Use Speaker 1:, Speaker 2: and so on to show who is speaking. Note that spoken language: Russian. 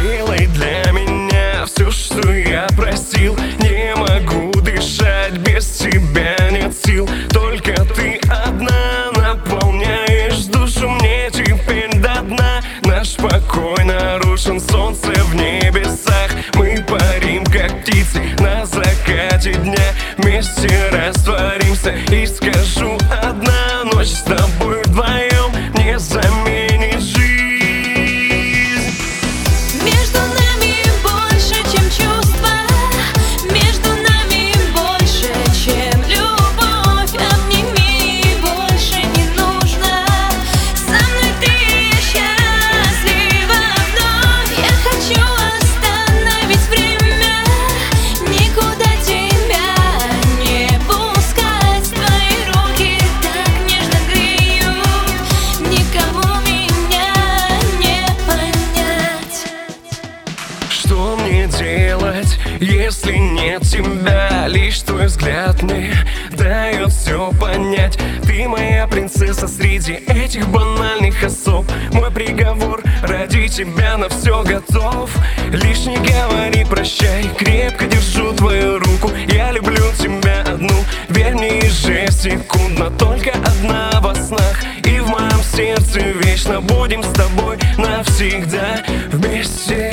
Speaker 1: Сделай для меня все, что я просил. Не могу дышать, без тебя нет сил. Только ты одна наполняешь душу мне теперь до дна. Наш покой нарушен, солнце в небесах. Мы парим, как птицы на закате дня. Вместе растворимся и скажу: одна ночь с тобой вдвоем не заменит жизнь.
Speaker 2: Между нами больше, чем чувства, между нами больше, чем любовь. Обними, больше не нужно. Со мной ты счастлива вновь. Я хочу остановить время, никуда тебя не пускать. Твои руки так нежно греют, никому меня не понять.
Speaker 1: Что мне делать, если нет тебя? Лишь твой взгляд мне дает все понять. Ты моя принцесса среди этих банальных особ. Мой приговор ради тебя на все готов. Лишь не говори прощай, крепко держу твою руку. Я люблю тебя одну, верь мне ежесекундно. Только одна во снах и в моем сердце вечно. Будем с тобой навсегда вместе.